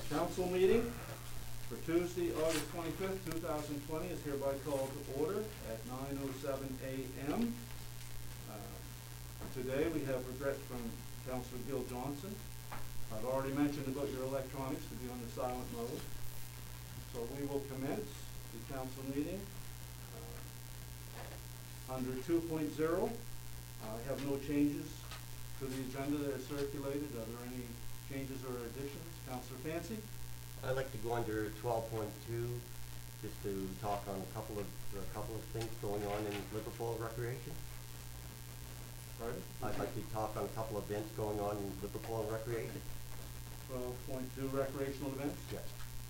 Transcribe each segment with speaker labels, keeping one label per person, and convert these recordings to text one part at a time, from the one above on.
Speaker 1: Council meeting for Tuesday, August 25th, 2020 is hereby called to order at 9:07 a.m. Today we have regrets from Councillor Gil Johnson. I've already mentioned about your electronics to be on the silent mode. So we will commence the council meeting under 2.0. I have no changes to the agenda that is circulated. Are there any changes or additions? Councillor Fancy?
Speaker 2: I'd like to go under 12.2 just to talk on a couple of things going on in Liverpool Recreation.
Speaker 1: Pardon?
Speaker 2: I'd like to talk on a couple of events going on in Liverpool Recreation.
Speaker 1: 12.2 recreational events?
Speaker 2: Yes.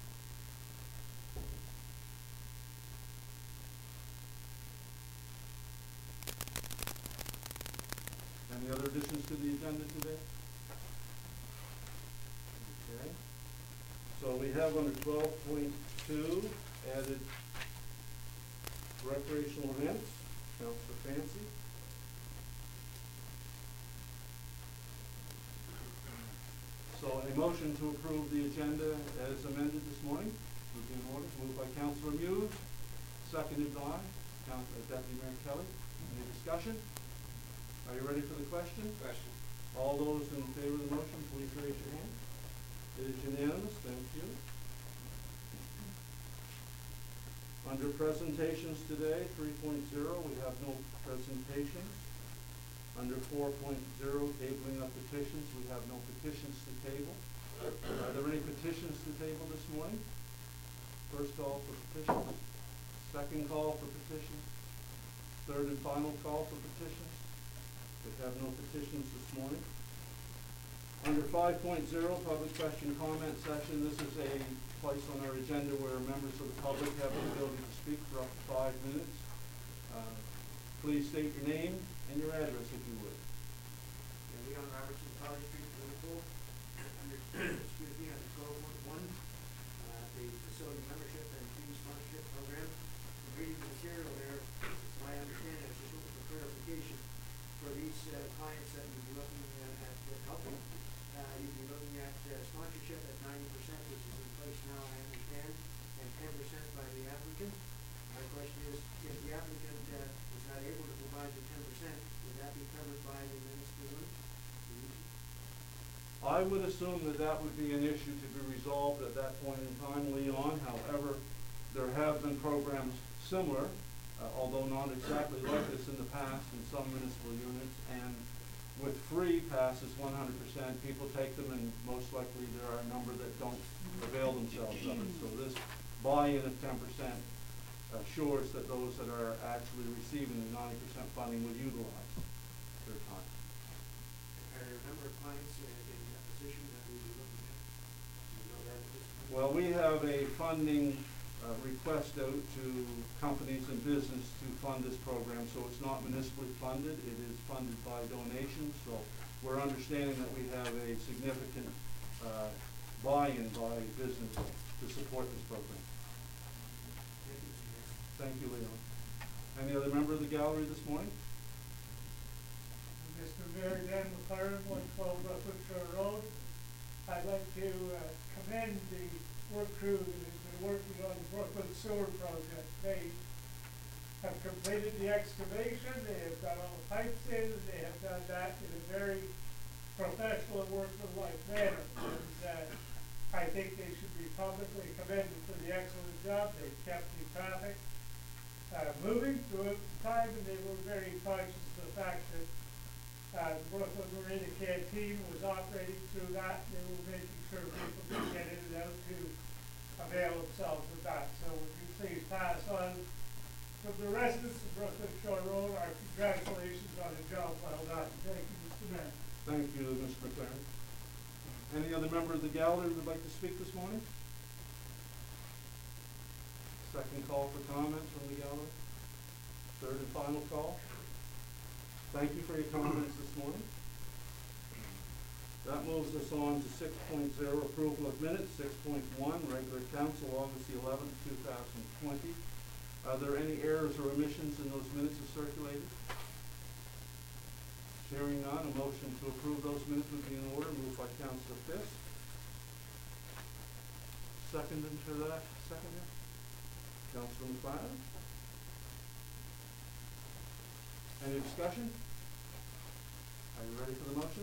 Speaker 1: Any other additions to the agenda today? Okay. So we have under 12.2 added recreational events. Councillor Fancy. So a motion to approve the agenda as amended this morning would be in order. Moved by Councillor Muse, seconded by Deputy Mayor Kelly. Any discussion? Are you ready for the question?
Speaker 3: Question.
Speaker 1: All those in favor of the motion, please raise your hand. It is unanimous. Thank you. Under presentations today, 3.0, we have no presentations. Under 4.0, tabling of petitions, we have no petitions to table. Are there any petitions to table this morning? First call for petitions. Second call for petitions. Third and final call for petitions. We have no petitions this morning. Under 5.0, public question comment session. This is a place on our agenda where members of the public have the ability to speak for up to 5 minutes. Please state your name and your address if you would.
Speaker 3: Leon Robertson, College Street, Liverpool. Excuse me, under 12.1, the facility membership and team sponsorship program. I'm reading the material there, so I understand it's just looking for clarification for these clients that you'd be looking at helping. You'd be looking at sponsorship at 90%, which is in place now, I understand, and 10% by the applicant. My question is, if the applicant is not able to provide the 10%, would that be covered by the municipal limit?
Speaker 1: I would assume that that would be an issue to be resolved at that point in time, Leon. However, there have been programs similar, although not exactly like this in the past in some municipal units, and with free passes 100%, people take them, and most likely there are a number that don't avail themselves of it. So this buy-in of 10% assures that those that are actually receiving the 90% funding will utilize their time.
Speaker 3: Are there a number of clients in that position that we be looking at? Do you know that at this point?
Speaker 1: Well, we have a funding request out to companies and business to fund this program, so it's not municipally funded. It is funded by donations, so we're understanding that we have a significant buy-in by business to support this program. Thank you, Leon. Any other member of the gallery this morning?
Speaker 4: Mr. Mayor, Dan McLaren, 112 Brunswick Shore Road. I'd like to commend the work crew that has been working on the Brooklyn Sewer Project. They have completed the excavation, they have got all the pipes in, they have done that in a very professional and workmanlike manner. And I think they should be publicly commended for the excellent job. They've kept the traffic moving through the time, and they were very conscious of the fact that the Brooklyn Marina Canteen was operating through that. They were making sure people could get in and out to avail themselves of that. So would you please pass on from the residents of Brooklyn Shore Road our congratulations on the job well done. Thank you, Mr. Mayor.
Speaker 1: Thank you, Mr. McLaren. Any other member of the gallery would like to speak this morning? Second call for comments from the gallery. Third and final call. Thank you for your comments this morning. That moves us on to 6.0, approval of minutes. 6.1, regular council, August the 11th, 2020. Are there any errors or omissions in those minutes as circulated? Hearing none, a motion to approve those minutes would be in order. Moved by Councillor Fisk, seconded to that, seconder? Councilor McLeod? Any discussion? Are you ready for the motion?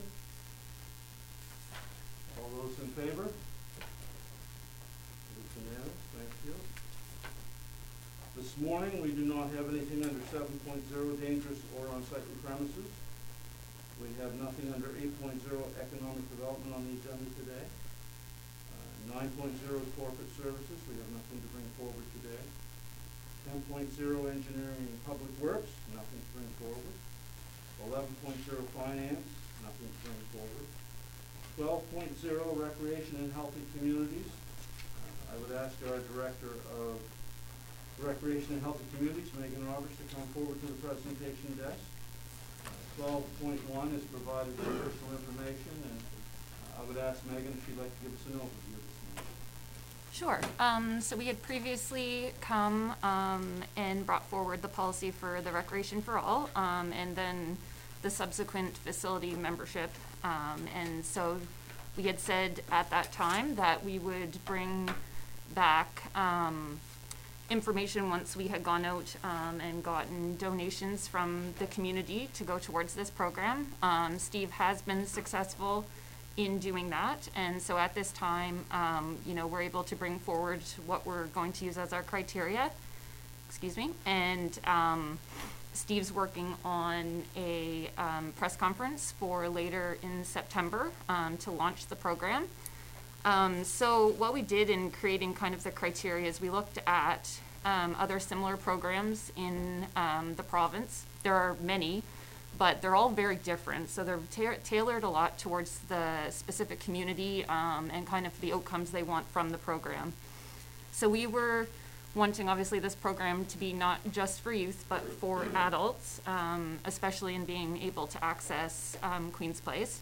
Speaker 1: All those in favor? It is unanimous, thank you. This morning, we do not have anything under 7.0, dangerous or unsightly premises. We have nothing under 8.0, economic development on the agenda today. 9.0, corporate services, we have nothing to bring forward today. 10.0, engineering and public works, nothing to bring forward. 11.0, finance, nothing to bring forward. 12.0, recreation and healthy communities. I would ask our Director of Recreation and Healthy Communities, Megan Roberts, to come forward to the presentation desk. 12.1 is provided for personal information, and I would ask Megan if she'd like to give us an overview of this matter.
Speaker 5: Sure. So we had previously come and brought forward the policy for the Recreation for All, and then the subsequent facility membership. And so we had said at that time that we would bring back information once we had gone out and gotten donations from the community to go towards this program. Steve has been successful in doing that, and so at this time, we're able to bring forward what we're going to use as our criteria. Excuse me. And Steve's working on a press conference for later in September to launch the program. So what we did in creating kind of the criteria is we looked at other similar programs in the province. There are many, but they're all very different. So they're tailored a lot towards the specific community and kind of the outcomes they want from the program. So we were wanting, obviously, this program to be not just for youth, but for adults, especially in being able to access Queen's Place.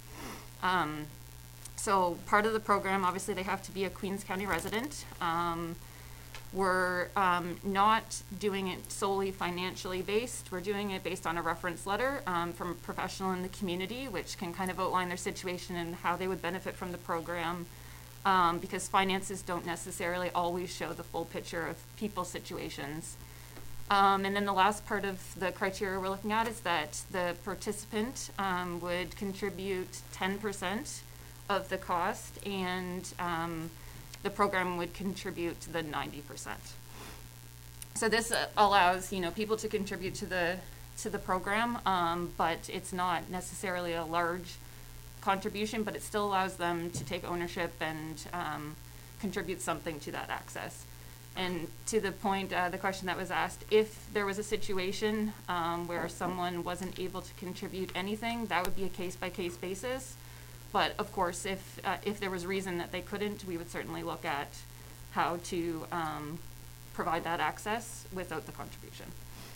Speaker 5: So part of the program, obviously, they have to be a Queens County resident. We're not doing it solely financially based. We're doing it based on a reference letter from a professional in the community, which can kind of outline their situation and how they would benefit from the program, because finances don't necessarily always show the full picture of people's situations. And then the last part of the criteria we're looking at is that the participant would contribute 10% of the cost, and the program would contribute the 90%. So this allows people to contribute to the program, but it's not necessarily a large contribution, but it still allows them to take ownership and contribute something to that access. And to the point, the question that was asked, if there was a situation where someone wasn't able to contribute anything, that would be a case-by-case basis. But of course, if there was reason that they couldn't, we would certainly look at how to provide that access without the contribution.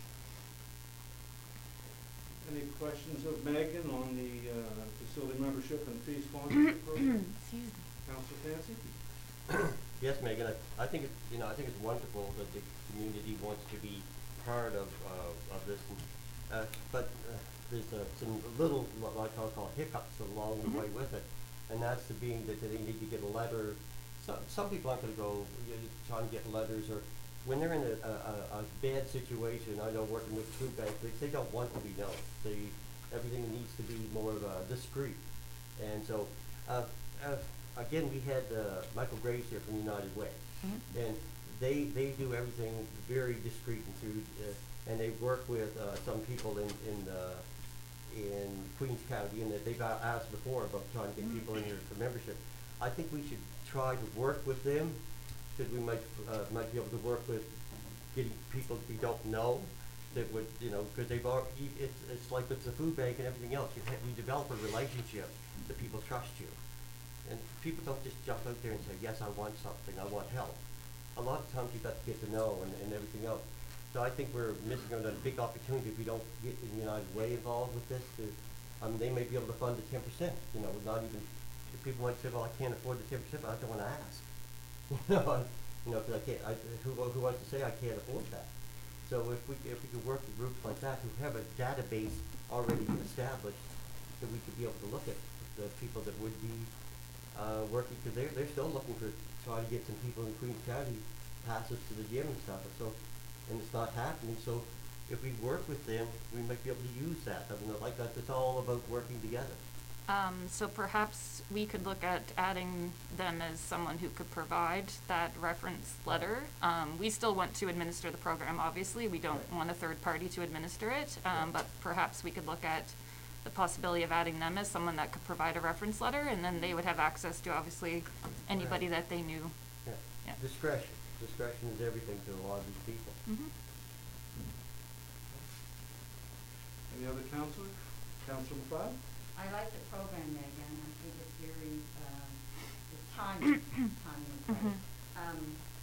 Speaker 1: Any questions of Megan on the facility membership and fee sponsorship program? Councilor Fancy?
Speaker 2: Yes, Megan, I think it's wonderful that the community wants to be part of this, but there's some little, like I'll call hiccups along the way with it, and that's the being that they need to get a letter. Some people aren't going to go try and get letters, or when they're in a bad situation. I know working with food banks, they don't want to be known. Everything needs to be more discreet, and so again, we had Michael Graves here from United Way, and they do everything very discreet and through, and they work with some people in Queens County, and that they've asked before about trying to get people in here for membership. I think we should try to work with them, because we might be able to work with getting people we don't know that would, because they've already, it's like with the food bank and everything else. You develop a relationship that people trust you. And people don't just jump out there and say, yes, I want something, I want help. A lot of times you've got to get to know and everything else. So I think we're missing out on a big opportunity if we don't get the United Way involved with this. They may be able to fund the 10%, not even, if people might say, well, I can't afford the 10%, but I don't want to ask. Because I can't, who wants to say I can't afford that? So if we could work with groups like that who have a database already established, that we could be able to look at the people that would be working, because they're still looking for, trying to get some people in Queens County passes to the gym and stuff, and so, and it's not happening, so if we work with them, we might be able to use that, doesn't it, like that, it's all about working together.
Speaker 5: So perhaps we could look at adding them as someone who could provide that reference letter. We still want to administer the program, obviously. We don't want a third party to administer it, but perhaps we could look at the possibility of adding them as someone that could provide a reference letter, and then they would have access to, obviously, anybody that they knew.
Speaker 2: Yeah.
Speaker 5: Yeah.
Speaker 2: Discretion is everything to a lot of these people.
Speaker 5: Mm-hmm.
Speaker 1: Any other counselor? Counselor McLeod?
Speaker 6: I like the program, Megan. I think it's very, it's timely and
Speaker 5: Mhm.
Speaker 6: right.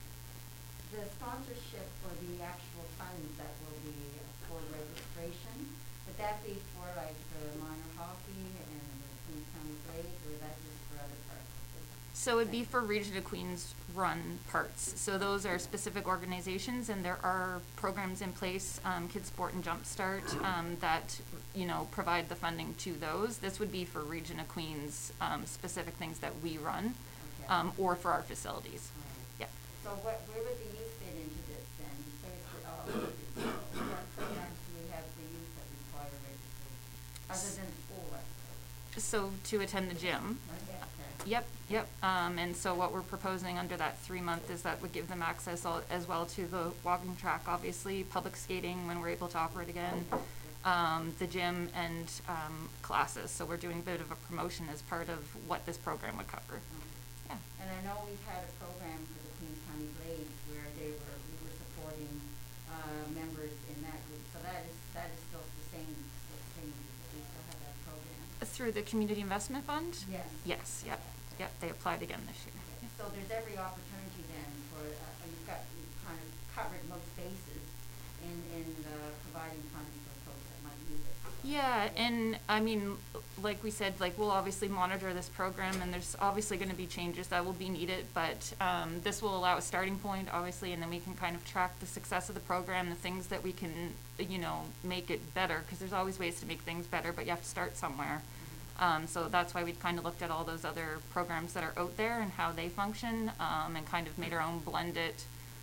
Speaker 6: The sponsorship for the actual funds that will be for registration, would that be for like the minor hockey and the Queens County Blades, or is that just for other purposes?
Speaker 5: So it'd be for Region of Queens run parts. So those are specific organizations, and there are programs in place, Kids Sport and Jumpstart, that, you know, provide the funding to those. This would be for Region of Queens, specific things that we run,
Speaker 6: Okay.
Speaker 5: or for our facilities.
Speaker 6: Alright.
Speaker 5: Yeah.
Speaker 6: So where would the youth fit into this then? You say it's, what programs do we have for youth that require registration, other than school, I suppose?
Speaker 5: So to attend the gym.
Speaker 6: Okay.
Speaker 5: Yep. And so what we're proposing under that 3-month is that would give them access as well to the walking track, obviously, public skating when we're able to operate again, the gym, and classes. So we're doing a bit of a promotion as part of what this program would cover. Yeah.
Speaker 6: And I know we've had a program for the Queens County Blades where we were supporting, members in that group, so that is still the same, we still have that program.
Speaker 5: Through the Community Investment Fund?
Speaker 6: Yes.
Speaker 5: Yes, yep, they applied again this year.
Speaker 6: Okay. So there's every opportunity then for, you've kind of covered most bases in providing funding for folks that might use it.
Speaker 5: Yeah, and I mean, like we said, like we'll obviously monitor this program, and there's obviously gonna be changes that will be needed, but this will allow a starting point, obviously, and then we can kind of track the success of the program, the things that we can, you know, make it better, because there's always ways to make things better, but you have to start somewhere. So that's why we kind of looked at all those other programs that are out there and how they function, and kind of made our own blended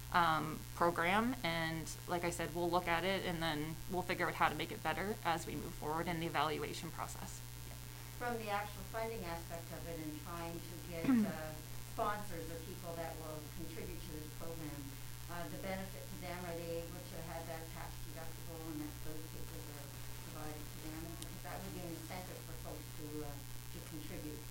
Speaker 5: program. And like I said, we'll look at it and then we'll figure out how to make it better as we move forward in the evaluation process.
Speaker 6: From the actual funding aspect of it and trying to get sponsors or people that will contribute to this program, the benefit to them, are they able to have that tax deductible and that those papers are provided to them? Because that would be an incentive for folks to contribute.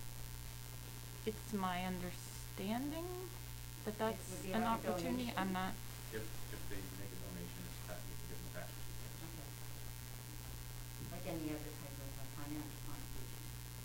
Speaker 5: It's my understanding that that's
Speaker 6: would be
Speaker 5: an
Speaker 6: like a
Speaker 5: opportunity.
Speaker 6: donation.
Speaker 5: I'm not,
Speaker 7: If they make a donation, it's tax, you can give them tax receipt.
Speaker 6: Okay. Like any other type of financial contribution.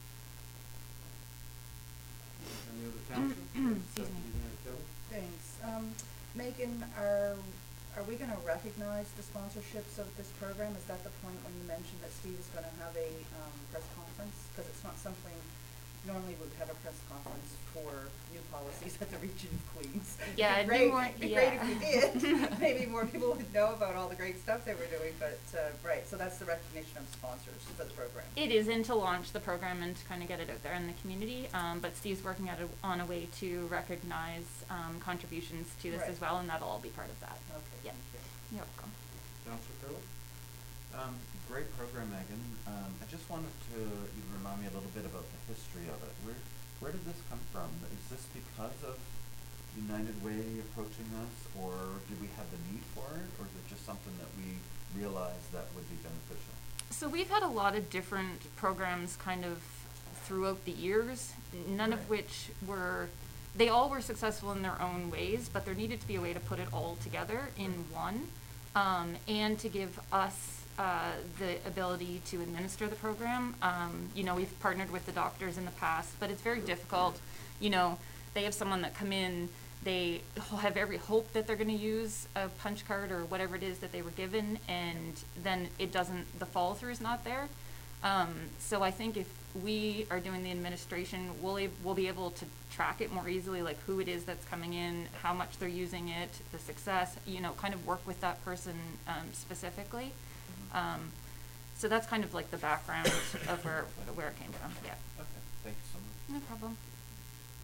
Speaker 1: Any other counselor?
Speaker 5: Excuse me.
Speaker 1: Deputy Mayor Kelly?
Speaker 8: Thanks. Megan, are we gonna recognize the sponsorships of this program? Is that the point when you mentioned that Steve is gonna have a, press conference? Cause it's not something, normally we'd have a press conference for new policies at the Region of Queens.
Speaker 5: Yeah,
Speaker 8: It'd
Speaker 5: it'd be
Speaker 8: be great,
Speaker 5: more-
Speaker 8: it'd be great if we
Speaker 5: yeah.
Speaker 8: did. Maybe more people would know about all the great stuff that we're doing, but, right, so that's the recognition of sponsors for the program.
Speaker 5: it is in to launch the program and to kind of get it out there in the community, but Steve's working on a way to recognize contributions to this
Speaker 8: Right.
Speaker 5: as well, and that'll all be part of that.
Speaker 8: Okay,
Speaker 5: Yeah.
Speaker 8: thank you.
Speaker 5: You're welcome.
Speaker 1: Counselor Curley?
Speaker 7: Great program, Megan. I just wanted to, you remind me a little bit about the history of it. Where did this come from? Is this because of United Way approaching us, or did we have the need for it, or is it just something that we realized that would be beneficial?
Speaker 5: So we've had a lot of different programs kind of throughout the years, none of
Speaker 7: Right.
Speaker 5: which they all were successful in their own ways, but there needed to be a way to put it all together in one, and to give us the ability to administer the program. You know, we've partnered with the doctors in the past, but it's very difficult. You know, they have someone that come in, they have every hope that they're gonna use a punch card or whatever it is that they were given, and then the follow through is not there. So I think if we are doing the administration, we'll be able to track it more easily, like who it is that's coming in, how much they're using it, the success, you know, kind of work with that person specifically. So that's kind of like the background of where it came from, yeah.
Speaker 7: Okay, thank you so much.
Speaker 5: No problem.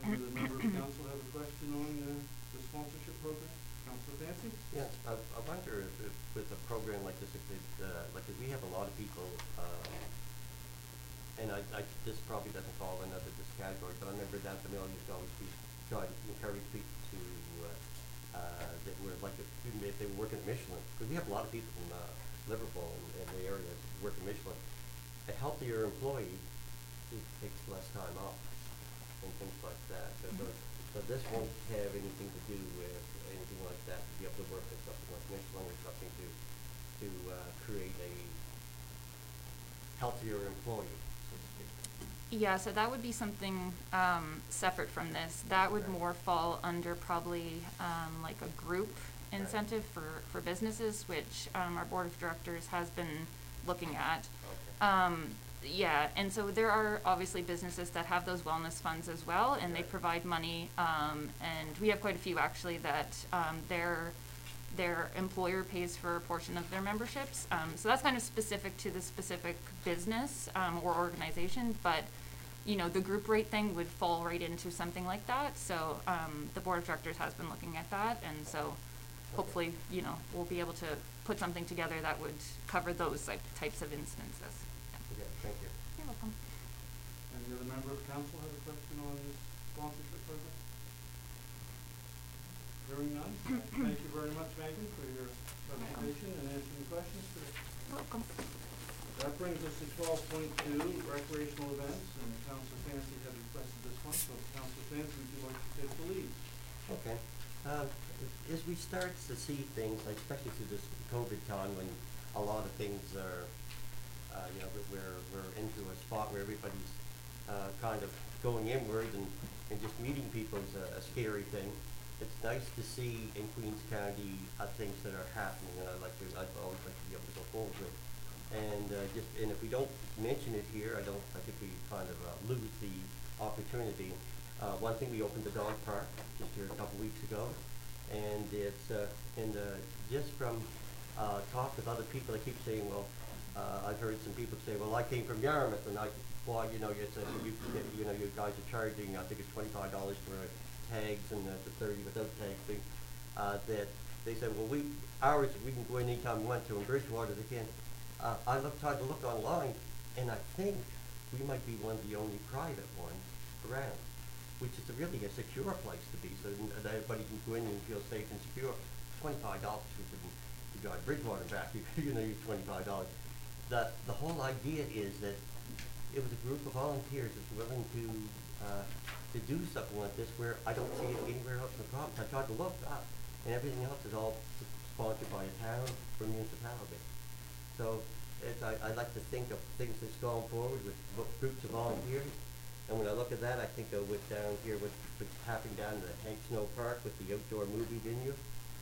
Speaker 1: Any other member of council have a question on the sponsorship program? Councilor Fancy?
Speaker 2: Yes, I wonder if with a program like this, if it, like, if we have a lot of people, and this probably doesn't fall under this category, but I remember that the mill used to always be trying to encourage people to, that were like, if they were working at Michelin, because we have a lot of people from, Liverpool and the area working Michelin. A healthier employee takes less time off and things like that. So this won't have anything to do with anything like that, to be able to work with something like Michelin or something to create a healthier employee, so to speak.
Speaker 5: Yeah, so that would be something separate from this. That would
Speaker 2: Right.
Speaker 5: more fall under probably like a group incentive for businesses, which our board of directors has been looking at.
Speaker 2: Okay.
Speaker 5: Yeah, and so there are obviously businesses that have those wellness funds as well, and they
Speaker 2: Right.
Speaker 5: provide money. And we have quite a few actually that their employer pays for a portion of their memberships. So that's kind of specific to the specific business or organization, but you know, the group rate thing would fall right into something like that. So the board of directors has been looking at that, and so hopefully, you know, we'll be able to put something together that would cover those types of instances.
Speaker 2: Okay, thank you.
Speaker 5: You're welcome.
Speaker 1: Any other member of council have a question on this sponsorship program? Hearing none, thank you very much, Megan, for your presentation and answering questions today.
Speaker 5: You're welcome.
Speaker 1: That brings us to 12.2, recreational events, and Councilor Fancy had requested this one, so Councilor Fancy, would you like to take the lead?
Speaker 2: Okay. As we start to see things, like especially through this COVID time when a lot of things are, you know, we're into a spot where everybody's kind of going inward and just meeting people is a scary thing. It's nice to see in Queens County things that are happening, and I'd always like to be able to go forward with. And and if we don't mention it here, I think we kind of lose the opportunity. One thing, we opened the dog park just here a couple weeks ago, and it's just from talk with other people, they keep saying, well, I've heard some people say, well, I came from Yarmouth, and well, you know, it's you know, you guys are charging, I think it's $25 for tags and the 30 without tags thing. That they said, well, ours we can go in anytime we want to. In Bridgewater, they can't. I tried to look online, and I think we might be one of the only private ones around, which is really a secure place to be, so that everybody can go in and feel safe and secure. $25 which you drive Bridgewater back, you know, you $25. The whole idea is that it was a group of volunteers that's willing to do something like this, where I don't see it anywhere else in the province. I tried to look up, and everything else is all sponsored by a town or municipality. So I like to think of things that's gone forward with groups of volunteers. And when I look at that, I think of what's down here, what's happening down in the Hank Snow Park with the outdoor movie venue.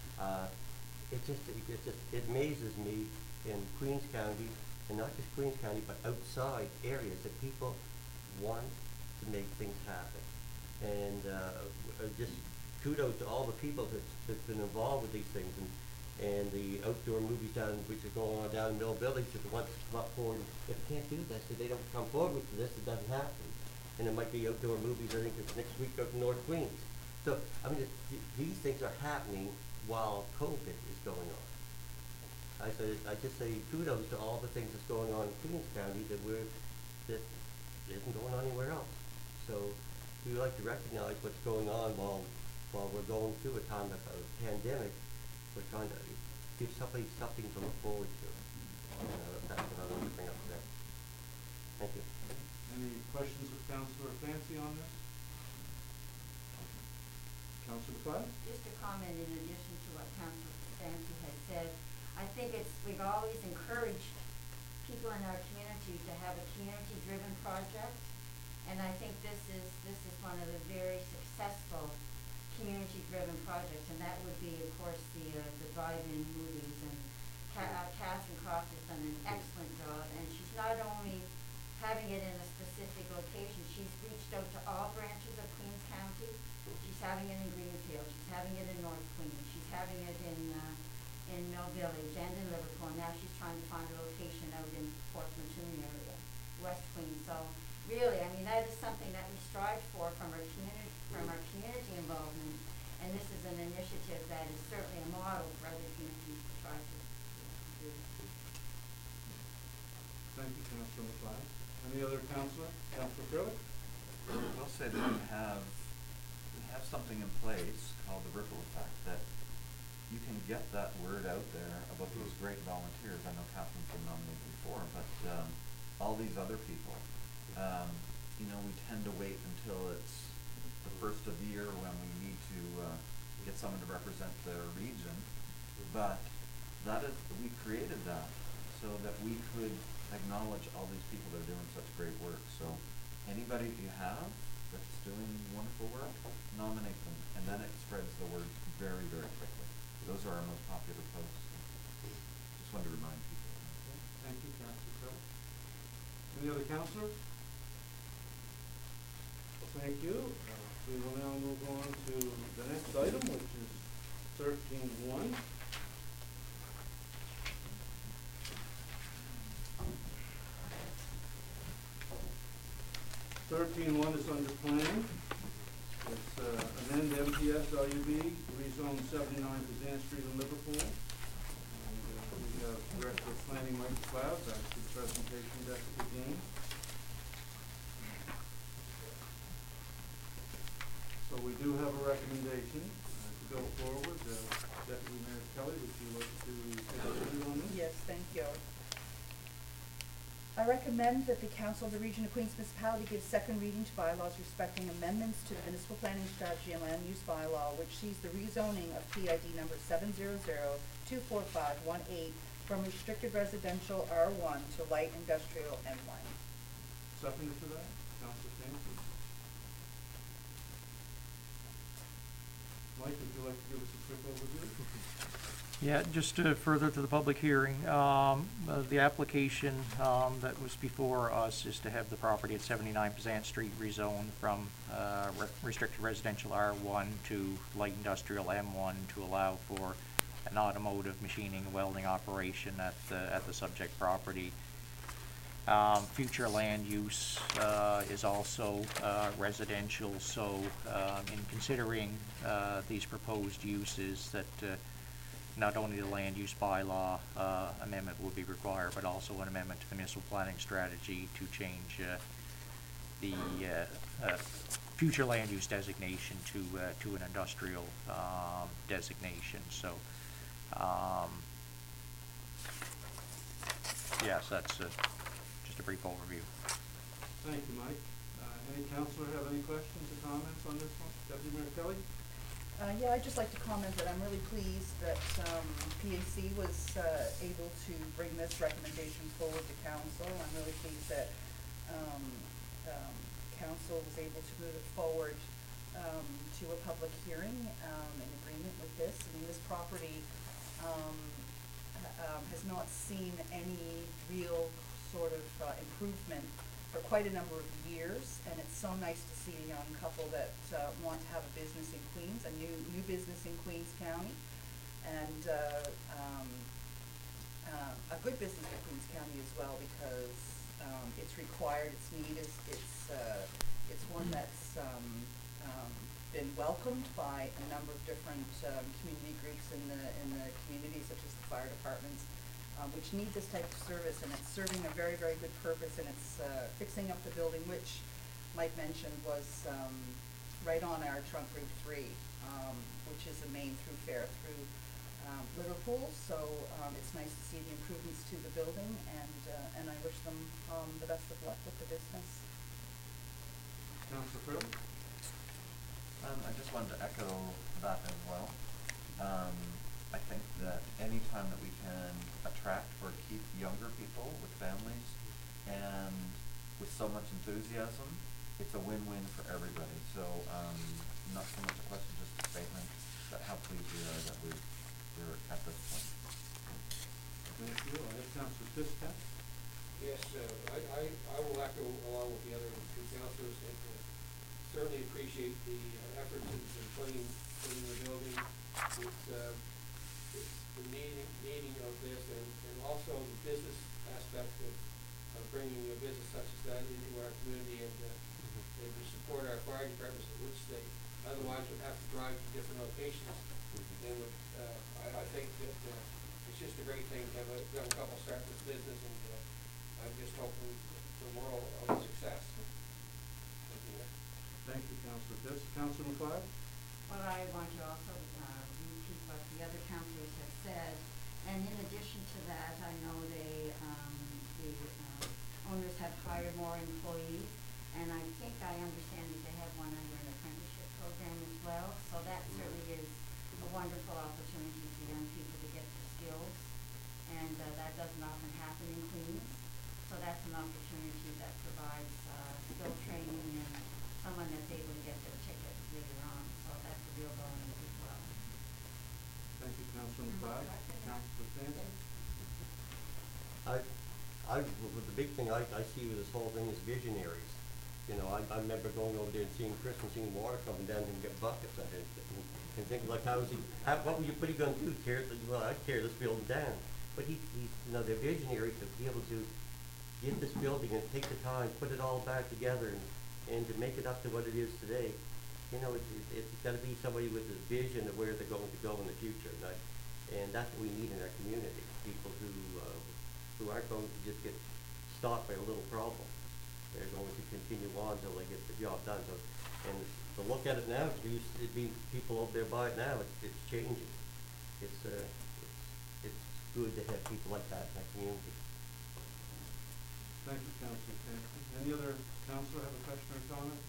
Speaker 2: It amazes me in Queens County, and not just Queens County, but outside areas, that people want to make things happen. And just kudos to all the people that's been involved with these things, and the outdoor movies which are going on down in Mill Village, if it wants to come up forward. If it can't do this, if they don't come forward with this, it doesn't happen. And it might be outdoor movies, I think it's next week up in North Queens. So, I mean, these things are happening while COVID is going on. I just say kudos to all the things that's going on in Queens County that isn't going on anywhere else. So we like to recognize what's going on while we're going through a time of a pandemic. We're trying to give somebody something to look forward to. That's what I want to bring up today. Thank you.
Speaker 1: Any questions of Councilor Fancy on this? Councilor Clyde?
Speaker 6: Just a comment in addition to what Councilor Fancy had said. I think we've always encouraged people in our community to have a community-driven project, and I think this is one of the very successful community-driven projects, and that would be, of course, the drive-in movies. And Catherine Croft has done an excellent job, and she's not only having it in a specific location, she's reached out to all branches of Queens County. She's having it in Greenfield, she's having it in North Queens, she's having it in Mill Village and in Liverpool. Now she's trying to find a location out in Port Mattoon area, West Queens. So really, I mean, that is something that we strive for from our from our community involvement. And this is an initiative that is certainly a model for other communities to try to do.
Speaker 1: Thank you, Councillor McLeod. Any other councillor? Councillor Phillips?
Speaker 7: I'll say that we have something in place called the ripple effect, that you can get that word out there about these great volunteers. I know Catherine's been nominated before, but all these other people, you know, we tend to wait until it's the first of the year when we need to get someone to represent their region. But we created that so that we could acknowledge all these people that are doing such great work. So anybody that you have that's doing wonderful work, nominate them, and then it spreads the word very, very quickly. Those are our most popular posts. Just wanted to remind people.
Speaker 1: Thank you, Councillor Phillips. Any other councillor? Thank you. We will now move on to the next item, which is 13.1. Is under planning. It's amend MTS LUB, rezone 79 Kazan Street in Liverpool. And we have Director of Planning Mike McLeod, back to the presentation, Jessica Dean. So we do have a recommendation to go forward. Deputy Mayor Kelly, would you like to take a lead on this?
Speaker 8: Yes, thank you. I recommend that the Council of the Region of Queens Municipality give second reading to bylaws respecting amendments to the Municipal Planning Strategy and Land Use Bylaw, which sees the rezoning of PID number 700-24518 from restricted residential R1 to light industrial M1.
Speaker 1: Second to that, Councilor Stanton. Mike, would you like to give us a quick overview?
Speaker 9: Yeah, just further to the public hearing, the application that was before us is to have the property at 79 Pheasant Street rezoned from restricted residential R1 to light industrial M1 to allow for an automotive machining and welding operation at the subject property. Future land use is also residential, so in considering these proposed uses, that not only the land use bylaw amendment will be required, but also an amendment to the municipal planning strategy to change the future land use designation to an industrial designation. So, yes, that's just a brief overview.
Speaker 1: Thank you, Mike. Any councillor have any questions or comments on this one? Deputy Mayor Kelly?
Speaker 8: Yeah, I'd just like to comment that I'm really pleased that PAC was able to bring this recommendation forward to council. I'm really pleased that council was able to move it forward to a public hearing in agreement with this. I mean, this property has not seen any real sort of improvement for quite a number of years, and it's so nice to see a young couple that want to have a business in Queens, a new business in Queens County, and a good business in Queens County as well, because it's required, it's needed, it's one that's been welcomed by a number of different community groups in the community, such as the fire departments, which need this type of service, and it's serving a very, very good purpose, and it's fixing up the building, which Mike mentioned was right on our Trunk Route 3, which is the main thoroughfare through Liverpool. So it's nice to see the improvements to the building, and I wish them the best of luck with the business.
Speaker 1: Councillor Phil?
Speaker 7: I just wanted to echo that as well. I think that any time that we can attract or keep younger people with families and with so much enthusiasm, it's a win-win for everybody. So not so much a question, just a statement that how pleased we are that we're at this point.
Speaker 1: Thank you. I have Councillor Fiskett.
Speaker 10: Yes, I will echo along with the other two councillors and certainly appreciate the efforts in putting the building. It's the needing of this, and also the business aspect of bringing a business such as that into our community, and to support our fire departments, which they guys would have to drive to different locations. And would, I think that, it's just a great thing to have a young couple start this business, and, I'm just hoping for more of success. Thank you.
Speaker 1: Thank you, Councilor Fisk. Councilor McLeod?
Speaker 6: Well, I want to also repeat what the other councillors have said, and in addition to that, I know the owners have hired more employees, and I think I understand that they have one under an apprenticeship program as well, so that certainly is a wonderful opportunity for young people to get their skills, and that doesn't often happen in Queens, so that's an opportunity that provides skill training and someone that's able to get their ticket later on, so that's a real bonus as well.
Speaker 1: Thank you, Councilor McLeod. Councilor Fancy?
Speaker 2: The big thing I see with this whole thing is visionaries. You know, I remember going over there and seeing Chris and seeing water coming down and get buckets at it, and thinking like, what are you gonna do? Well, I'd tear this building down. But he's, you know, they're visionaries to be able to get this building and take the time, put it all back together, and to make it up to what it is today. You know, it's gotta be somebody with a vision of where they're going to go in the future, and that's what we need in our community. People who aren't going to just get stopped by a little problem. They're going to continue on until they get the job done. So, and to look at it now, it'd be people over there by it now. It's changing. It's good to have people like that in our community.
Speaker 1: Thank you, Councilor Fancy. Any other councilor have a question or comment?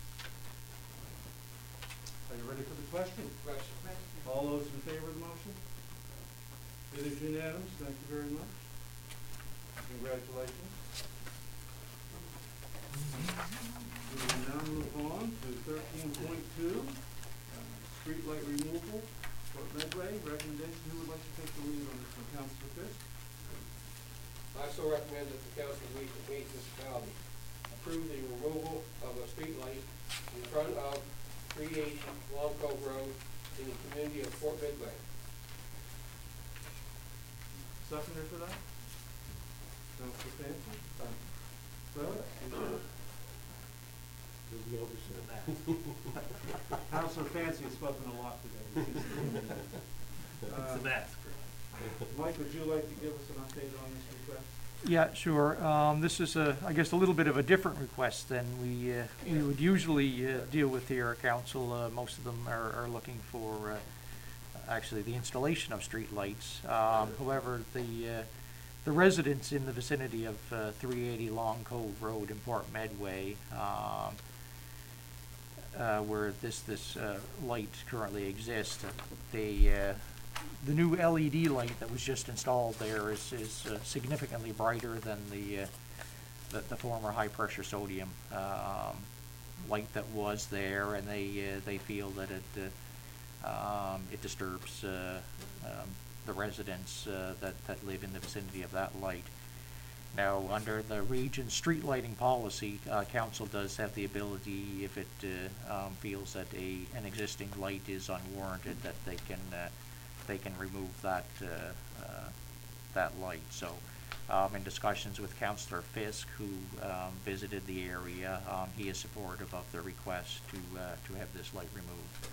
Speaker 1: Are you ready for the question?
Speaker 10: Question.
Speaker 1: All those in favor of the motion? It is unanimous. Thank you very much. Congratulations. We will now move on to 13.2, streetlight removal, Fort Medway. Recommendation, who would like to take the lead on this one? Councilor Fisk?
Speaker 10: I so recommend that the council of Queens Municipality approve the removal of a street light in front of 380 Long Cove Road in the community of Fort Midway.
Speaker 1: Seconder for that? Councilor Fancy? Councilor Fancy has spoken a lot today.
Speaker 11: It's a mask.
Speaker 1: Mike, would you like to give us an update on this request?
Speaker 9: Yeah, sure. This is I guess a little bit of a different request than we would usually deal with here at council. Most of them are looking for actually the installation of street lights. However, the residents in the vicinity of 380 Long Cove Road in Port Medway, where this light currently exists, the new LED light that was just installed there is significantly brighter than the former high pressure sodium light that was there, and they feel that it disturbs the residents that live in the vicinity of that light. Now, under the region's street lighting policy, council does have the ability, if it feels that an existing light is unwarranted, that they can remove that light. So, in discussions with Councillor Fisk, who visited the area, he is supportive of the request to have this light removed.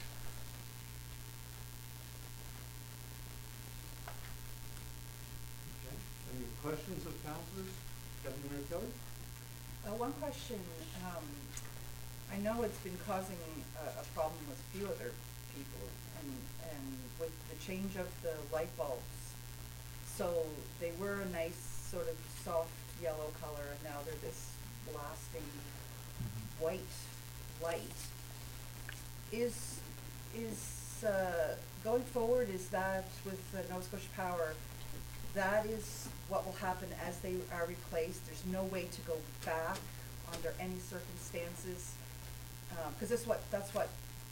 Speaker 1: Okay. Any questions of councilors? Deputy Mayor Kelly?
Speaker 8: One question, I know it's been causing a problem with a few other people, and with the change of the light bulbs. So they were a nice sort of soft yellow color, and now they're this blasting white light. Is going forward, is that with Nova Scotia Power, that is what will happen as they are replaced? There's no way to go back under any circumstances? Because that's what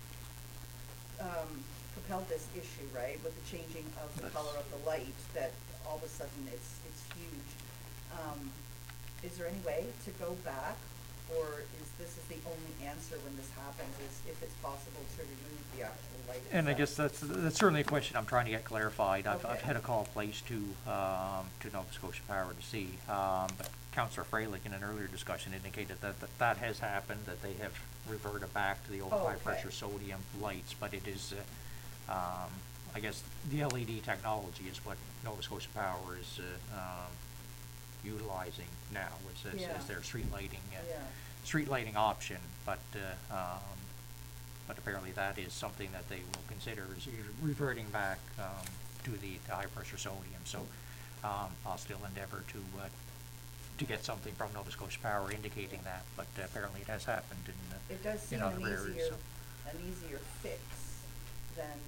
Speaker 8: propelled this issue, right? With the changing of the color of the light, that all of a sudden it's huge. Is there any way to go back, or is this the only answer when this happens, is if it's possible to remove the actual light itself?
Speaker 9: And I guess that's certainly a question I'm trying to get clarified. I've
Speaker 8: Okay.
Speaker 9: had a call placed to Nova Scotia Power to see, but Councillor Freilich in an earlier discussion indicated that has happened, that they have reverted back to the old
Speaker 8: Oh, okay.
Speaker 9: high-pressure sodium lights, but it is, I guess, the LED technology is what Nova Scotia Power is utilizing now,
Speaker 8: Yeah.
Speaker 9: as their street lighting,
Speaker 8: Yeah.
Speaker 9: street lighting option, but apparently that is something that they will consider, is reverting back to the high-pressure sodium. So I'll still endeavor to get something from Nova Scotia Power indicating that, but apparently it has happened
Speaker 8: It does
Speaker 9: in
Speaker 8: seem
Speaker 9: other
Speaker 8: an
Speaker 9: areas.
Speaker 8: easier,
Speaker 9: So.
Speaker 8: an easier fix than,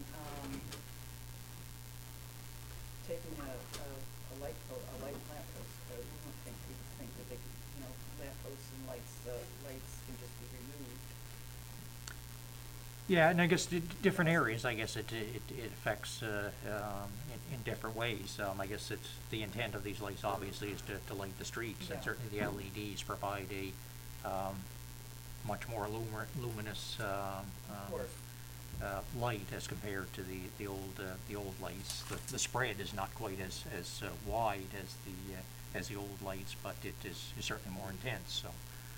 Speaker 8: taking a light lamp post out. I don't think people think that they could, lamp posts and lights can just be removed.
Speaker 9: Yeah, and I guess different areas, I guess it affects in different ways. I guess it's the intent of these lights obviously is to light the streets, and
Speaker 8: Yeah.
Speaker 9: certainly the LEDs provide a much more luminous
Speaker 8: Of course.
Speaker 9: light as compared to the old lights. The spread is not quite as wide as the old lights, but it is certainly more intense. So.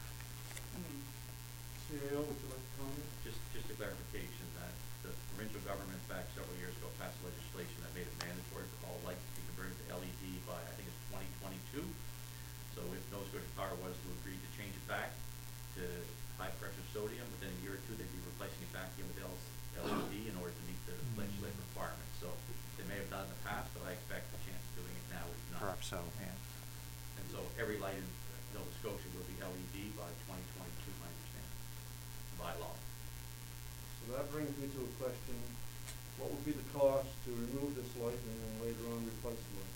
Speaker 1: CAO, would you like to comment?
Speaker 11: Just a clarification that the provincial government back several years ago passed legislation that made it mandatory for all lights to be converted to LED by, I think it's 2022. So if Nova Scotia Power was to agree to change it back to high pressure sodium, within a year or two they'd be replacing it back in with LED in order to meet the legislative requirements. So they may have done in the past, but I expect the chance of doing it now is not.
Speaker 9: Perhaps so, yeah.
Speaker 11: And so every light in Nova Scotia will be LED by 2022, I understand, by law.
Speaker 1: So that brings me to a question, what would be the cost to remove this light and then later on replace the light?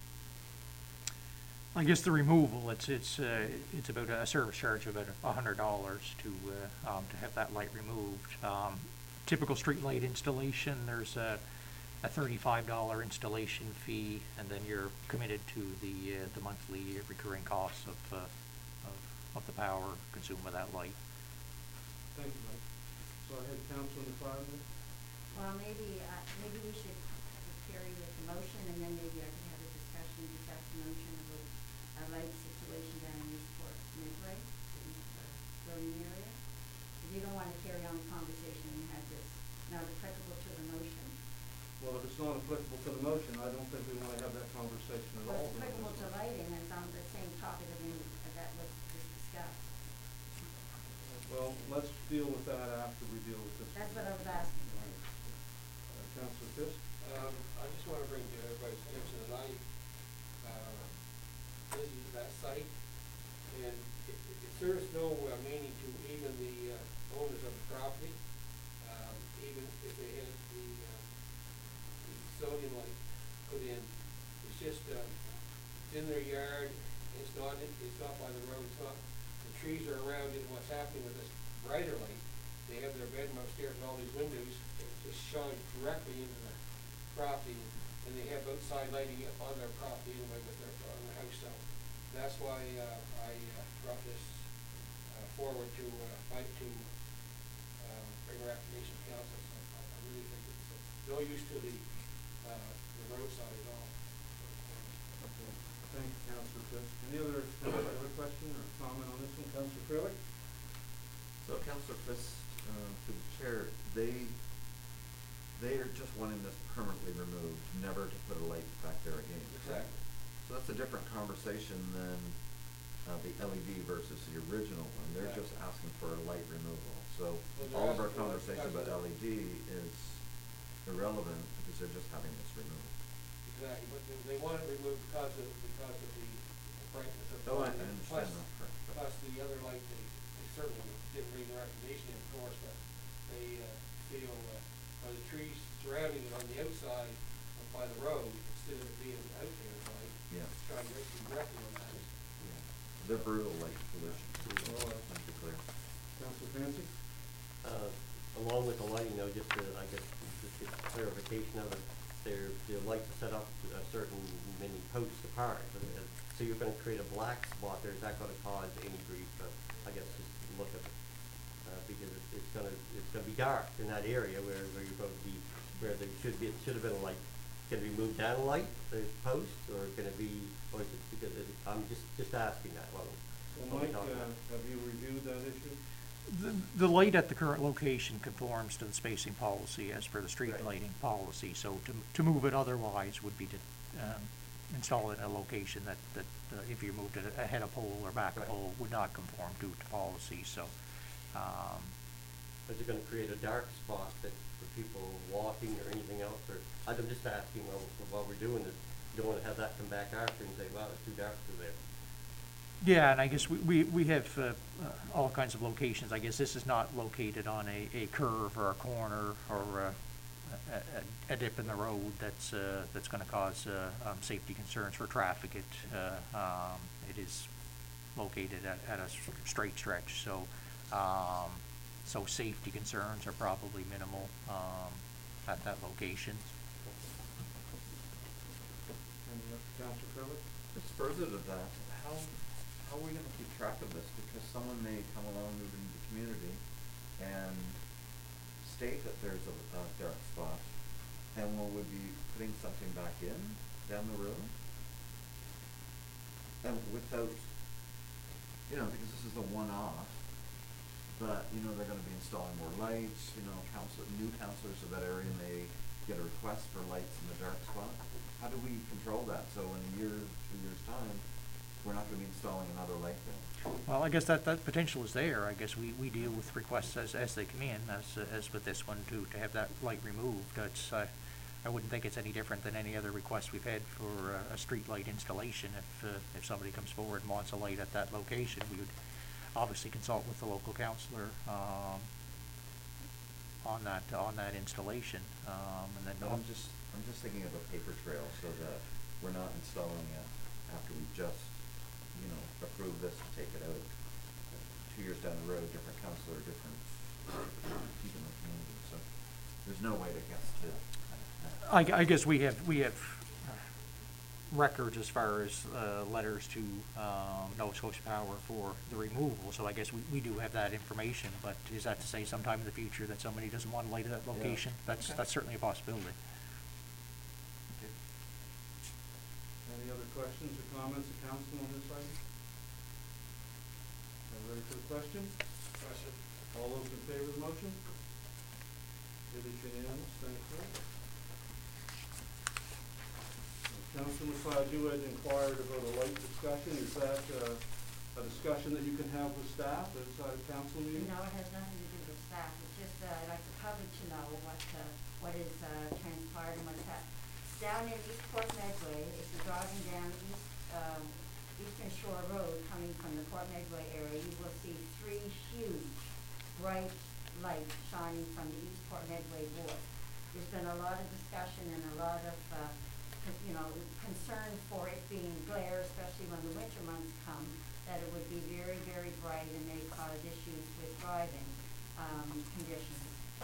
Speaker 9: I guess the removal, it's about a service charge of about $100 to have that light removed. Typical street light installation, there's a $35 installation fee, and then you're committed to the monthly recurring costs of the power consumed by that light.
Speaker 1: Thank you, Mike. So I had Councilor McLeod.
Speaker 6: Well, maybe we should carry with the motion, and then maybe I could have a discussion, discuss the motion about a light situation down in Eastport Midway, in the zoning area. If you don't want to carry on the conversation and have this not applicable to the motion,
Speaker 1: Well, if it's not applicable to the motion, I don't think we want to have that conversation at
Speaker 6: well,
Speaker 1: all.
Speaker 6: it's applicable to lighting, it's on the same topic that was just discussed.
Speaker 1: Well, let's deal with that after we deal with this.
Speaker 6: That's what I was asking.
Speaker 1: Councilor Fisk?
Speaker 10: I just wanna bring to everybody's attention that I, visited that site, and it serves no meaning to even the, owners of the property, even if they had the sodium light put in. It's just, it's in their yard, it's not by the road, it's not, the trees are around it. What's happening with this brighter light, they have their bedroom upstairs and all these windows, it just shines directly into the property, and they have outside lighting on their property anyway with their, on the house, so that's why, I brought this, forward to, Mike to, bring a recommendation to council, so I really think it's no use to the roadside at all.
Speaker 1: Thank you, Councilor Fisk. Any other question or comment on this one? Councilor Freilich?
Speaker 7: So Councillor Fisk, to the chair, they are just wanting this permanently removed, never to put a light back there again.
Speaker 10: Exactly.
Speaker 7: So that's a different conversation than the LED versus the original one. They're
Speaker 10: Right.
Speaker 7: just asking for a light removal. So
Speaker 10: Well,
Speaker 7: all of
Speaker 10: they're
Speaker 7: our
Speaker 10: asking for it
Speaker 7: conversation about
Speaker 10: because of
Speaker 7: LED is irrelevant because they're just having this removed.
Speaker 10: Exactly, but they want it removed because of the brightness of the
Speaker 7: Oh, I
Speaker 10: light.
Speaker 7: understand that, correct.
Speaker 10: Plus the other light, they certainly didn't read the recommendation, of course, but they, feel, by the trees surrounding it on the outside, by the road, instead of it being out there, like,
Speaker 7: Yeah.
Speaker 10: trying to directly on that.
Speaker 7: Yeah. They're brutal light pollution, let's be clear.
Speaker 1: Councilor Fancy?
Speaker 2: Along with the lighting, though, just to, I guess, just get clarification of it, they'd like to set up a certain many posts apart. So you're gonna create a black spot there, is that gonna cause any grief? I guess just look at it, because it's gonna be dark in that area where you're going to be, where there should have been a light. Can we move down a light, the post, or can it be, or is it, because I'm just asking that, well.
Speaker 1: Well, Mike, have you reviewed that issue?
Speaker 9: The light at the current location conforms to the spacing policy as per the street
Speaker 2: Right.
Speaker 9: lighting policy, so to move it otherwise would be to, install it in a location that, if you moved it ahead of pole or back of
Speaker 2: Right.
Speaker 9: pole, would not conform to policy, so,
Speaker 2: Is it gonna create a dark spot that, for people walking or anything else, or, I'm just asking while we're doing this, you don't wanna have that come back after and say, wow, it's too dark through there.
Speaker 9: yeah, and I guess we have, all kinds of locations. I guess this is not located on a curve or a corner or a dip in the road that's gonna cause, safety concerns for traffic. It is located at a straight stretch, so, so safety concerns are probably minimal, at that location.
Speaker 1: Councilor Phillips?
Speaker 7: Just further to that, how are we gonna keep track of this? Because someone may come along, move into the community, and state that there's a dark spot, and will we be putting something back in down the road? And without, because this is a one-off, but, they're gonna be installing more lights, new councilors of that area may get a request for lights in the dark spot. How do we control that? So in a year, 2 years' time, we're not gonna be installing another light there?
Speaker 9: Well, I guess that potential is there. I guess we deal with requests as they come in, as with this one to have that light removed. I wouldn't think it's any different than any other request we've had for a street light installation. If somebody comes forward and wants a light at that location, we would obviously consult with the local councillor, on that installation, and then.
Speaker 7: No, I'm just thinking of a paper trail so that we're not installing it after we just, approve this and take it out. 2 years down the road, different councillor, different people in the community, so there's no way to guess to.
Speaker 9: I guess we have records as far as letters to Nova Scotia Power for the removal, so I guess we do have that information, but is that to say sometime in the future that somebody doesn't want to light at that location?
Speaker 7: Okay.
Speaker 9: That's certainly a possibility.
Speaker 1: Any other questions or comments of council on this item? Are ready for the question?
Speaker 10: Question.
Speaker 1: All those in favor of the motion? It is unanimous, thank you. Councilor Massad, you had inquired about a light discussion. Is that a discussion that you can have with staff outside of council meeting?
Speaker 6: No, it has nothing to do with staff, it's just, I'd like the public to know what is transpired and what's happened. Down in East Port Medway, if you're driving down Eastern Shore Road, coming from the Port Medway area, you will see 3 huge, bright lights shining from the East Port Medway wharf. There's been a lot of discussion and a lot of, concern for it being glare, especially when the winter months come, that it would be very, very bright and may cause issues with driving conditions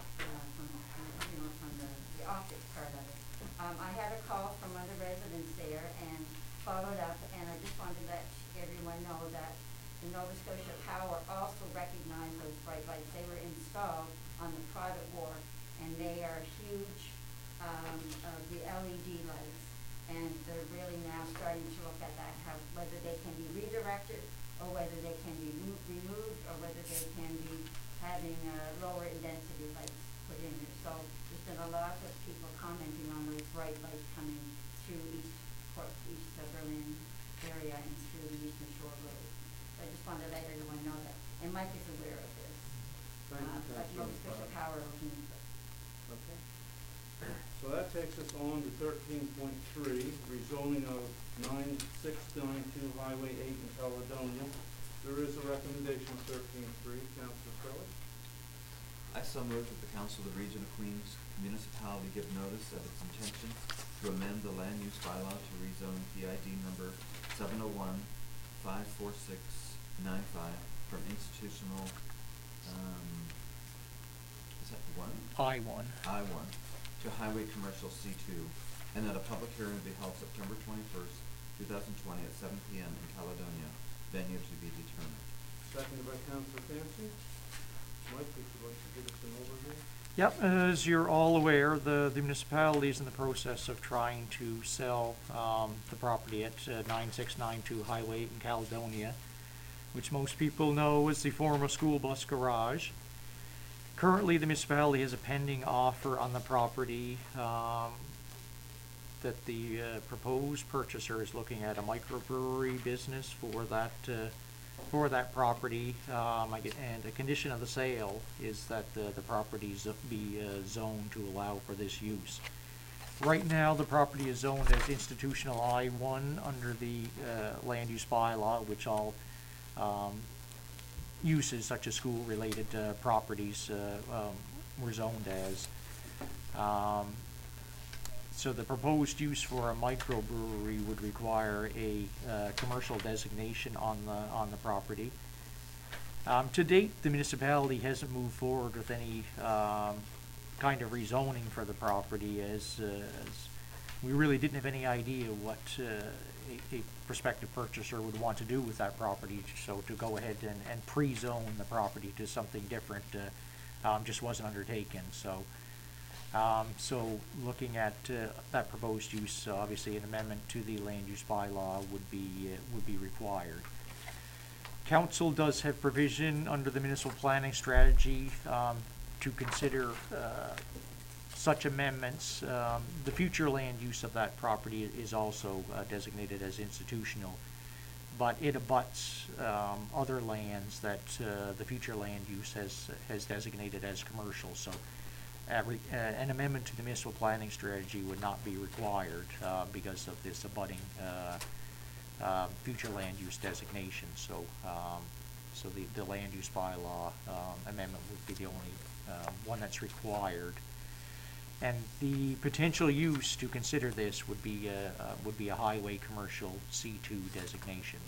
Speaker 6: from the optics part of it. I had a call from one of the residents there and followed up, and I just wanted to let everyone know that the Nova Scotia Power also recognized those bright lights. They were installed on the private wharf, and they are huge, the LED lights. And they're really now starting to look at that, whether they can be redirected or whether they can be removed or whether they can be having lower intensity lights put in there. So there's been a lot of people commenting on those bright lights coming through East Berlin area and through the Eastern Shore Road. So I just wanted to let everyone know that. And Mike is aware of this.
Speaker 1: Thank you,
Speaker 6: But
Speaker 1: Councilor
Speaker 6: Nova Scotia
Speaker 1: Massad.
Speaker 6: Power looking into it.
Speaker 1: Okay. So that takes us on to 13.3, rezoning of 9692 Highway 8 in Caledonia. There is a recommendation of 13.3. Councilor Crowley?
Speaker 7: I so move that the Council of the Region of Queens municipality give notice of its intention to amend the land use bylaw to rezone PID number 701-54695 from institutional, is that one?
Speaker 9: I1.
Speaker 7: I1 to highway commercial C2, and that a public hearing be held September 21st, 2020 at 7 p.m. in Caledonia, venue to be determined.
Speaker 1: Seconded by Councilor Clancy. Mike, would you like to give us an overview?
Speaker 9: Yep, as you're all aware, the municipality is in the process of trying to sell the property at 9692 Highway 8 in Caledonia. which most people know as the former school bus garage. Currently, the municipality has a pending offer on the property that the proposed purchaser is looking at a microbrewery business for that property. And the condition of the sale is that the properties be zoned to allow for this use. Right now, the property is zoned as institutional I-1 under the land use bylaw, which all uses such as school-related properties were zoned as. So the proposed use for a microbrewery would require a commercial designation on the property. To date, the municipality hasn't moved forward with any kind of rezoning for the property, as we really didn't have any idea what a prospective purchaser would want to do with that property. So to go ahead and pre-zone the property to something different just wasn't undertaken. So looking at that proposed use, obviously an amendment to the land use bylaw would be required. Council does have provision under the municipal planning strategy to consider such amendments. The future land use of that property is also designated as institutional, but it abuts other lands that the future land use has designated as commercial. So an amendment to the municipal planning strategy would not be required because of this abutting future land use designation. So the land use bylaw amendment would be the only one that's required. And the potential use to consider this would be a highway commercial C2 designation.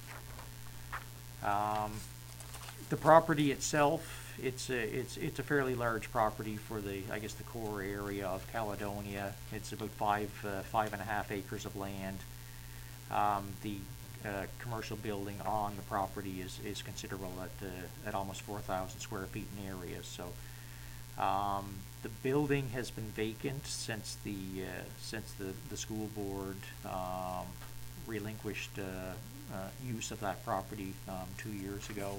Speaker 9: The property itself, it's a fairly large property for the core area of Caledonia. It's about 5.5 acres of land. The commercial building on the property is considerable at almost 4,000 square feet in area. So the building has been vacant since the school board relinquished use of that property 2 years ago.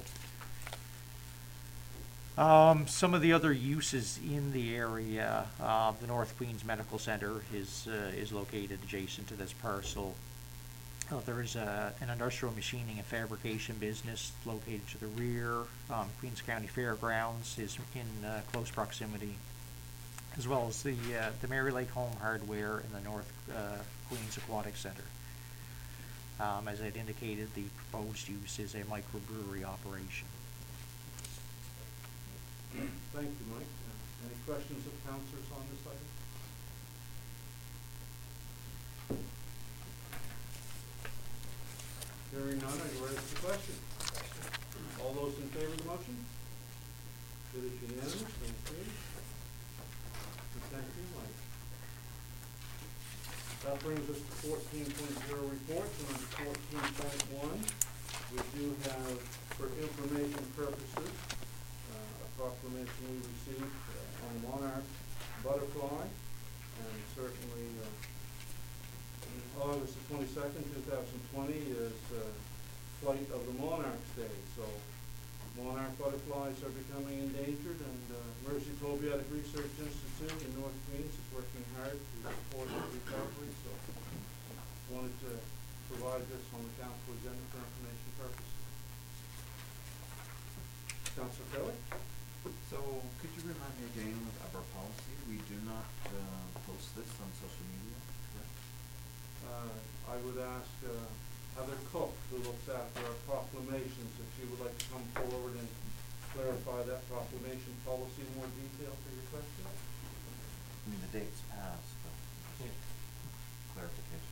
Speaker 9: Some of the other uses in the area, the North Queens Medical Center is located adjacent to this parcel. There is an industrial machining and fabrication business located to the rear. Queens County Fairgrounds is in close proximity, as well as the Mary Lake Home Hardware and the North Queens Aquatic Center. As I'd indicated, the proposed use is a microbrewery operation.
Speaker 1: Thank you, Mike. Any questions of councilors on this item? Hearing none, are you ready for the question? All those in favor of the motion? It is unanimous. Thank you. And thank you, Mike. That brings us to 14.0 reports, and on 14.1, we do have, for information purposes, a proclamation we received on the monarch butterfly, and certainly August the 22nd, 2020 is Flight of the Monarchs Day. So monarch butterflies are becoming endangered, and Mercy Tobiatic Research Institute in North Queens is working hard to support the recovery. So wanted to provide this on the council agenda for information purposes. Councilor Kelly?
Speaker 7: So, could you remind me again of our policy? We do not post this on social media, correct?
Speaker 1: I would ask Heather Cook, who looks after our proclamations, if she would like to come forward and clarify that proclamation policy in more detail for your question.
Speaker 7: I mean, the date's passed, but clarification.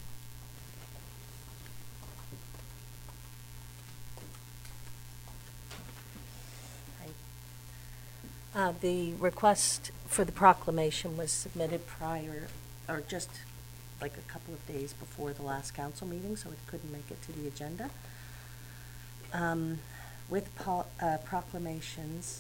Speaker 12: The request for the proclamation was submitted prior, or just like a couple of days before the last council meeting, so it couldn't make it to the agenda. With proclamations,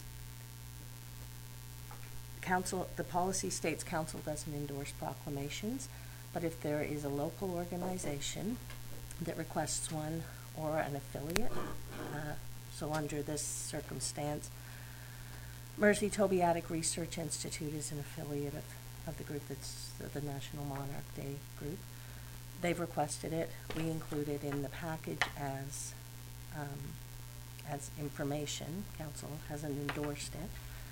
Speaker 12: the policy states council doesn't endorse proclamations, but if there is a local organization that requests one or an affiliate, So under this circumstance, Mercy Tobiatic Research Institute is an affiliate of the group that's the National Monarch Day group. They've requested it. We include it in the package as information. Council hasn't endorsed it.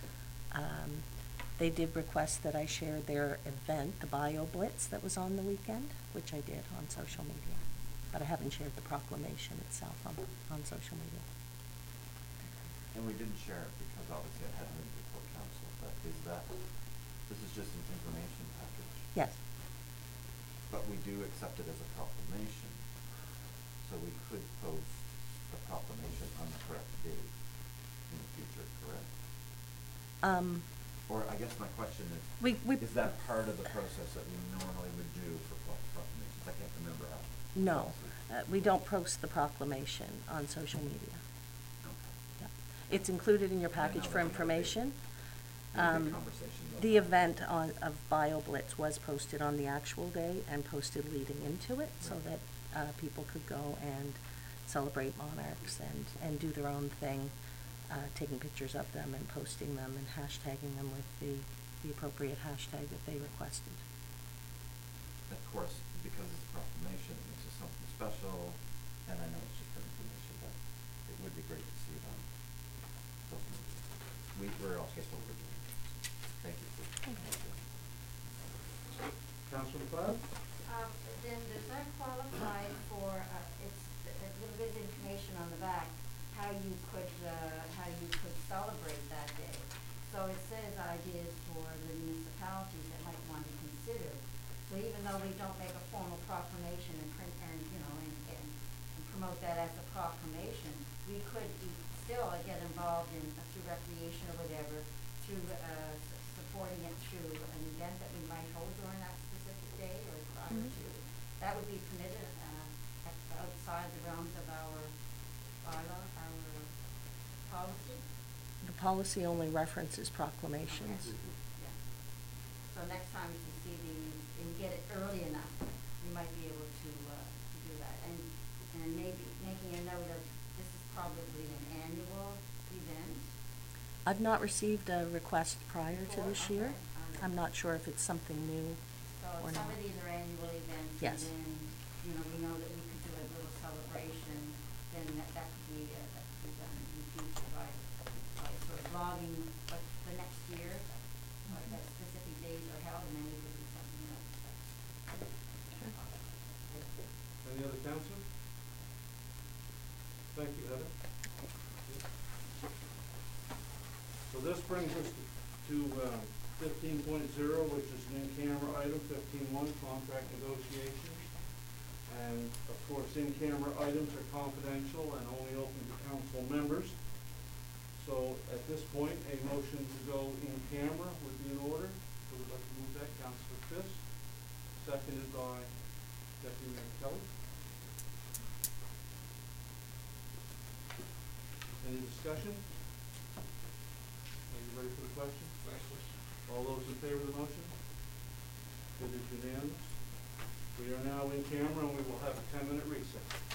Speaker 12: They did request that I share their event, the Bio Blitz that was on the weekend, which I did on social media. But I haven't shared the proclamation itself on social media.
Speaker 7: And we didn't share it because obviously it hadn't been before council, but this is just an information package?
Speaker 12: Yes.
Speaker 7: But we do accept it as a proclamation, so we could post the proclamation on the correct date in the future, correct? Or I guess my question is, is that part of the process that we normally would do for proclamations? I can't remember how.
Speaker 12: No, we don't post the proclamation on social media.
Speaker 7: Okay.
Speaker 12: Yeah. It's included in your package for information.
Speaker 7: Conversation about
Speaker 12: The
Speaker 7: that.
Speaker 12: event of Bio Blitz was posted on the actual day and posted leading into it, so
Speaker 7: Right.
Speaker 12: that people could go and celebrate monarchs and do their own thing, taking pictures of them and posting them and hashtagging them with the appropriate hashtag that they requested.
Speaker 7: Of course, because it's a proclamation, it makes it something special, and I know it's just for information, but it would be great to see it on social media. We're all capable of doing it. Thank you.
Speaker 1: Councilor Cloud?
Speaker 6: Then does that qualify for, it's a little bit of information on the back, how you could celebrate that day. So it says ideas for the municipalities that might want to consider. So even though we don't make a formal proclamation and print, and promote that as a proclamation, we could still get involved in, through recreation or whatever, through supporting it through an event that we might hold during that specific day or prior to. That would be permitted outside the realms of our bylaw, our policy.
Speaker 12: The policy only references proclamations.
Speaker 6: Yeah. So next time if you see these and get it early enough, you might be able to do that. And maybe making a note of this is probably an annual event.
Speaker 12: I've not received a request prior to this year.
Speaker 6: Okay.
Speaker 12: I'm not sure if it's something new
Speaker 6: So
Speaker 12: or
Speaker 6: if some
Speaker 12: not.
Speaker 6: of these are annual events,
Speaker 12: Yes.
Speaker 6: and then, we know that we could do a little celebration, then that could be done in the future by sort of logging what the next year, that specific days are held, and then we could do something else.
Speaker 1: Any other council? Thank you, Heather. So this brings us to 15.0, which is an in-camera item, 15.1, contract negotiations. And of course, in-camera items are confidential and only open to council members. So at this point, a motion to go in camera would be in order. So we'd like to move that. Councilor Fisk, seconded by Deputy Mayor Kelly. Any discussion? Are you ready for the question? All those in favor of the motion? It is unanimous. We are now in camera and we will have a 10-minute recess.